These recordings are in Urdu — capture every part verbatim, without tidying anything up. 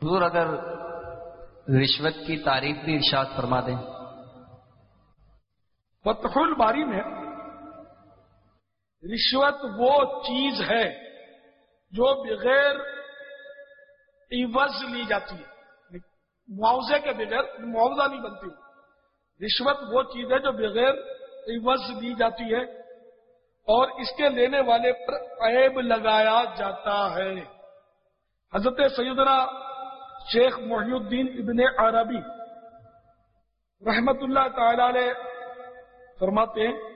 حضور اگر رشوت کی تعریف بھی ارشاد فرما دیں۔ فتح الباری میں رشوت وہ چیز ہے جو بغیر عوض لی جاتی ہے، معاوضے کے بغیر معاوضہ نہیں بنتی۔ رشوت وہ چیز ہے جو بغیر عوض لی جاتی ہے اور اس کے لینے والے پر عیب لگایا جاتا ہے۔ حضرت سیدنا شیخ محی الدین ابن عربی رحمت اللہ تعالی علیہ فرماتے ہیں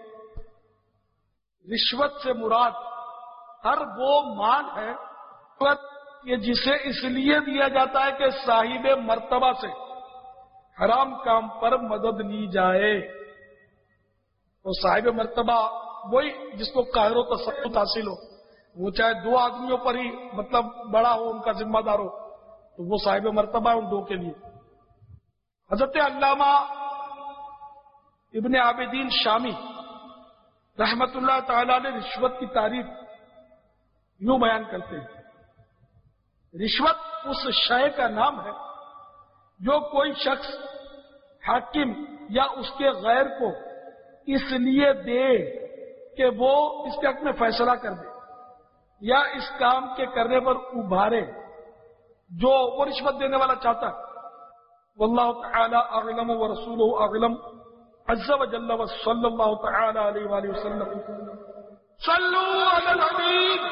رشوت سے مراد ہر وہ مال ہے کہ جسے اس لیے دیا جاتا ہے کہ صاحب مرتبہ سے حرام کام پر مدد لی جائے۔ تو صاحب مرتبہ وہی جس کو قہر و تسلط حاصل ہو، وہ چاہے دو آدمیوں پر ہی مطلب بڑا ہو، ان کا ذمہ دار ہو، تو وہ صاحب مرتبہ ان دو کے لیے۔ حضرت علامہ ابن عابدین شامی رحمت اللہ تعالی نے رشوت کی تعریف یوں بیان کرتے ہیں، رشوت اس شے کا نام ہے جو کوئی شخص حاکم یا اس کے غیر کو اس لیے دے کہ وہ اس کے حق میں فیصلہ کر دے یا اس کام کے کرنے پر ابھارے جو وہ رشوت دینے والا چاہتا ہے۔ واللہ تعالی اعلم ورسولہ اعلم عز و جل و صلی اللہ تعالی علیہ وآلہ وسلم۔ صلو علی الحبیب۔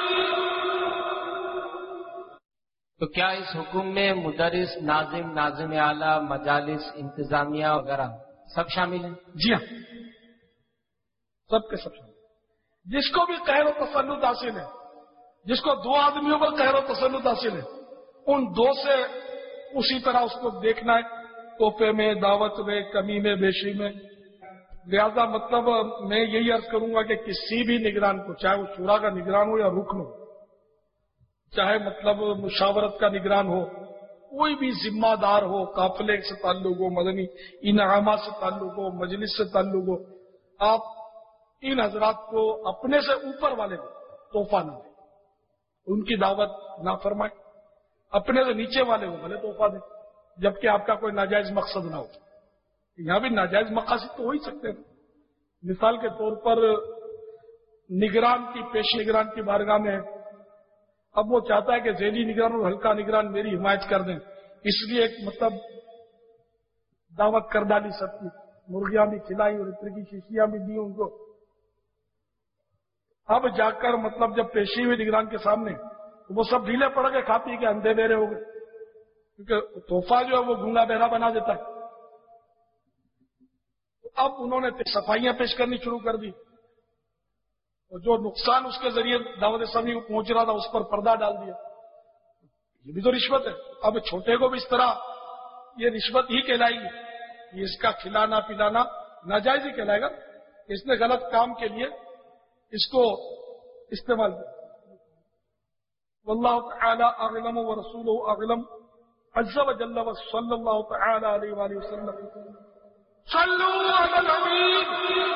تو کیا اس حکم میں مدرس، ناظم، ناظم اعلیٰ، مجالس، انتظامیہ وغیرہ سب شامل ہیں؟ جی ہاں، سب کے سب شامل۔ جس کو بھی قہر و تسلط حاصل ہے، جس کو دو آدمیوں پر قہر و تسلط حاصل ہے، ان دو سے اسی طرح اس کو دیکھنا ہے، تحفے میں، دعوت میں، کمی میں، بیشی میں۔ لہذا مطلب میں یہی عرض کروں گا کہ کسی بھی نگران کو، چاہے وہ شورا کا نگران ہو یا رکن ہو، چاہے مطلب مشاورت کا نگران ہو، کوئی بھی ذمہ دار ہو، قافلے سے تعلق ہو، مدنی انعامات سے تعلق ہو، مجلس سے تعلق ہو، آپ ان حضرات کو اپنے سے اوپر والے کو تحفہ نہ دیں، ان کی دعوت نہ فرمائیں، اپنے سے نیچے والے کو بھلے تحفہ دیں، جبکہ آپ کا کوئی ناجائز مقصد نہ ہو۔ یہاں بھی ناجائز مقاصد تو ہو ہی سکتے ہیں۔ مثال کے طور پر نگران کی پیش نگران کی بارگاہ میں اب وہ چاہتا ہے کہ ذیلی نگران اور ہلکا نگران میری حمایت کر دیں، اس لیے ایک مطلب دعوت کر ڈالی، سب کی مرغیاں بھی کھلائی اور عطر کی شیشیاں بھی دی ان کو۔ اب جا کر مطلب جب پیشی ہوئی نگران کے سامنے تو وہ سب ڈھیلے پڑ گئے، کھا پی کے اندھے بہرے ہو گئے، کیونکہ تحفہ جو ہے وہ گونگا بہرا بنا دیتا ہے۔ اب انہوں نے صفائیاں پیش کرنی شروع کر دی اور جو نقصان اس کے ذریعے دعوت اسلامی کو پہنچ رہا تھا اس پر پردہ ڈال دیا۔ یہ بھی تو رشوت ہے۔ اب چھوٹے کو بھی اس طرح یہ رشوت ہی کہلائے گی، یہ اس کا کھلانا پلانا ناجائز ہی کہلائے گا، اس نے غلط کام کے لیے اس کو استعمال کیا۔ واللہ تعالی اعلم ورسولہ اعلم عز و جل و صلی اللہ تعالی علیہ وآلہ وسلم۔ صلو علی الحبیب۔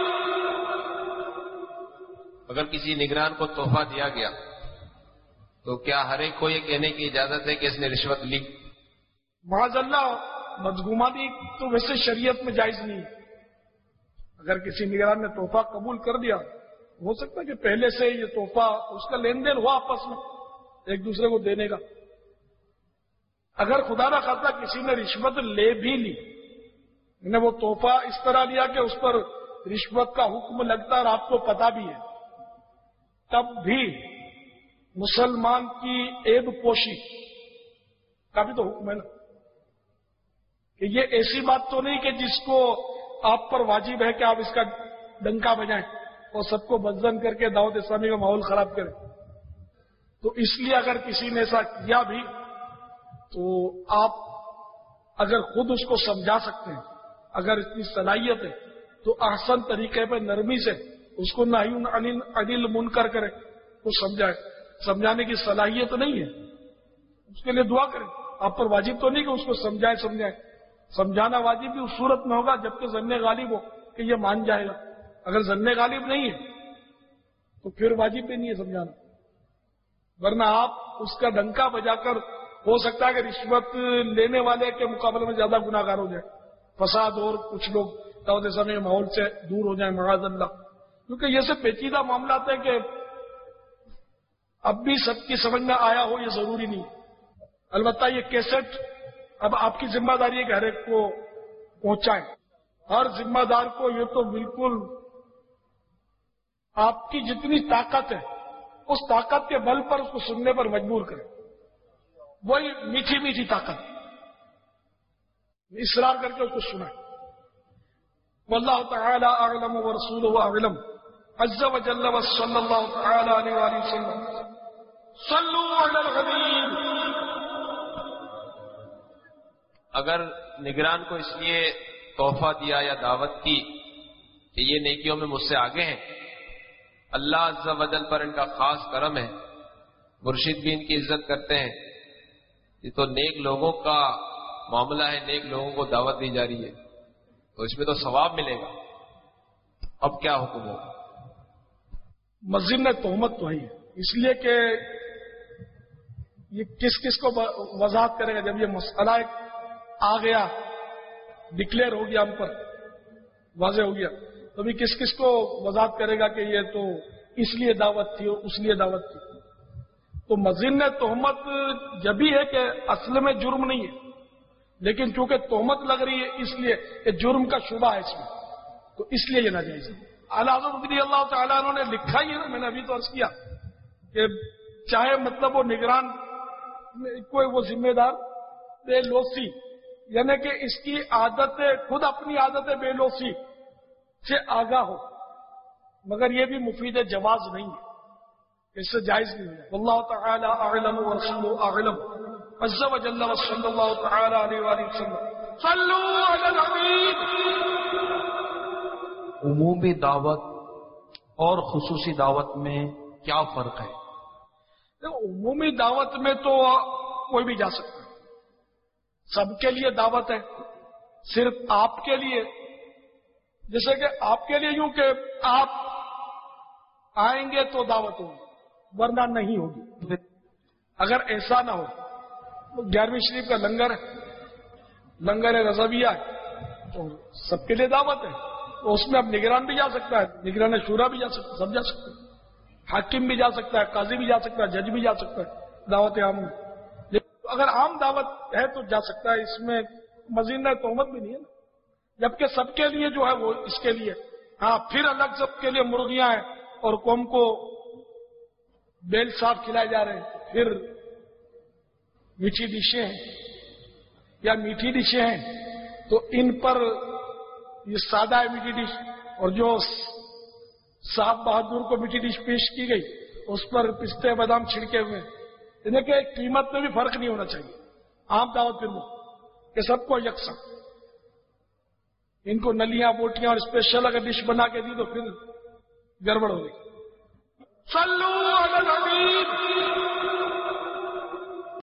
اگر کسی نگران کو تحفہ دیا گیا تو کیا ہر ایک کو یہ کہنے کی اجازت ہے کہ اس نے رشوت لی؟ معاذ اللہ، بدگمانی تو ویسے شریعت میں جائز نہیں ہے۔ اگر کسی نگران نے تحفہ قبول کر دیا، ہو سکتا ہے کہ پہلے سے یہ تحفہ اس کا لین دین ہوا آپس میں ایک دوسرے کو دینے کا۔ اگر خدا نہ خاصہ کسی نے رشوت لے بھی لی، نے وہ تحفہ اس طرح لیا کہ اس پر رشوت کا حکم لگتا اور آپ کو پتا بھی ہے، تب بھی مسلمان کی عیب پوشی کا بھی تو حکم ہے نا، کہ یہ ایسی بات تو نہیں کہ جس کو آپ پر واجب ہے کہ آپ اس کا ڈنکا بجائیں اور سب کو بدزن کر کے دعوت اسلامی کا ماحول خراب کریں۔ تو اس لیے اگر کسی نے ایسا کیا بھی تو آپ اگر خود اس کو سمجھا سکتے ہیں، اگر اتنی صلاحیت ہے تو احسن طریقے پہ نرمی سے اس کو نہی عن المنکر کرے، اس کو سمجھائے۔ سمجھانے کی صلاحیت نہیں ہے، اس کے لیے دعا کریں۔ آپ پر واجب تو نہیں کہ اس کو سمجھائے سمجھائے سمجھانا واجب بھی اس صورت میں ہوگا جبکہ ظن غالب ہو کہ یہ مان جائے گا۔ اگر ظن غالب نہیں ہے تو پھر واجب بھی نہیں ہے سمجھانا، ورنہ آپ اس کا ڈنکا بجا کر ہو سکتا ہے کہ رشوت لینے والے کے مقابلے میں زیادہ گناہ گار ہو جائے، فساد اور کچھ لوگ دعوت اسلامی ماحول سے دور ہو جائیں معاذ اللہ، کیونکہ یہ سب پیچیدہ معاملات ہیں کہ اب بھی سب کی سمجھ میں آیا ہو یہ ضروری نہیں۔ البتہ یہ کیسٹ اب آپ کی ذمہ داری ہے کہ ہر ایک کو پہنچائیں، ہر ذمہ دار کو یہ تو بالکل آپ کی جتنی طاقت ہے اس طاقت کے بل پر اس کو سننے پر مجبور کریں، وہی میٹھی میٹھی طاقت، اصرار کر کے اس کو سنائیں۔ واللہ تعالی اعلم ورسولہ اعلم عز وجل وصلی اللہ تعالی علیہ وآلہ وسلم صلو علی الحبیب۔ اگر نگران کو اس لیے تحفہ دیا یا دعوت کی کہ یہ نیکیوں میں مجھ سے آگے ہیں، اللہ عز و جل پر ان کا خاص کرم ہے، مرشد بھی ان کی عزت کرتے ہیں، یہ تو نیک لوگوں کا معاملہ ہے، نیک لوگوں کو دعوت دی جا رہی ہے، تو اس میں تو ثواب ملے گا، اب کیا حکم ہوگا؟ مسجد میں تہمت تو ہے، اس لیے کہ یہ کس کس کو وضاحت کرے گا؟ جب یہ مسئلہ آ گیا، ڈکلیئر ہو گیا، ہم پر واضح ہو گیا، تو بھی کس کس کو وضاحت کرے گا کہ یہ تو اس لیے دعوت تھی اور اس لیے دعوت تھی؟ تو مسجد میں تہمت جب بھی ہے کہ اصل میں جرم نہیں ہے، لیکن چونکہ تہمت لگ رہی ہے اس لیے کہ جرم کا شبہ ہے اس میں، تو اس لیے یہ ناجائز ہے۔ اعلیٰ حضرت رضی اللہ تعالیٰ عنہ نے لکھا ہی ہے نا، میں نے ابھی تو عرض کیا کہ چاہے مطلب وہ نگران کوئی وہ ذمہ دار بے لوسی، یعنی کہ اس کی عادت خود اپنی عادت بے لوسی سے آگاہ ہو، مگر یہ بھی مفید جواز نہیں ہے، اس سے جائز نہیں ہے۔ واللہ تعالی اعلم ورسولہ اعلم عز وجل وصلی اللہ تعالی علیہ وآلہ وسلم صلو علی الحبیب۔ عمومی دعوت اور خصوصی دعوت میں کیا فرق ہے؟ عمومی دعوت میں تو کوئی بھی جا سکتا ہے، سب کے لیے دعوت ہے، صرف آپ کے لیے، جیسے کہ آپ کے لیے یوں کہ آپ آئیں گے تو دعوت ہوگی ورنہ نہیں ہوگی۔ اگر ایسا نہ ہو تو گیارہویں شریف کا لنگر ہے، لنگر رضویہ ہے، تو سب کے لیے دعوت ہے، تو اس میں اب نگران بھی جا سکتا ہے، نگران شورا بھی جا سکتا ہے، سب جا سکتے ہیں، حاکم بھی جا سکتا ہے، قاضی بھی جا سکتا ہے، جج بھی جا سکتا ہے، دعوت عام میں۔ لیکن اگر عام دعوت ہے تو جا سکتا ہے، اس میں مزید تہمت بھی نہیں ہے نا، جبکہ سب کے لیے جو ہے وہ اس کے لیے، ہاں پھر الگ سب کے لیے مرغیاں ہیں اور قوم کو بیل صاف کھلائے جا رہے ہیں، پھر میٹھی ڈشیں ہیں یا میٹھی ڈشیں ہیں تو ان پر یہ سادہ ہے میٹھی ڈش، اور جو صاحب بہادر کو میٹھی ڈش پیش کی گئی اس پر پستے بادام چھڑکے ہوئے، انہیں کہ قیمت میں بھی فرق نہیں ہونا چاہیے عام دعوت پھر وہ کہ سب کو یکساں، ان کو نلیاں بوٹیاں اور اسپیشل اگر ڈش بنا کے دی تو پھر گڑبڑ ہو گئی۔ صلو علی الحبیب۔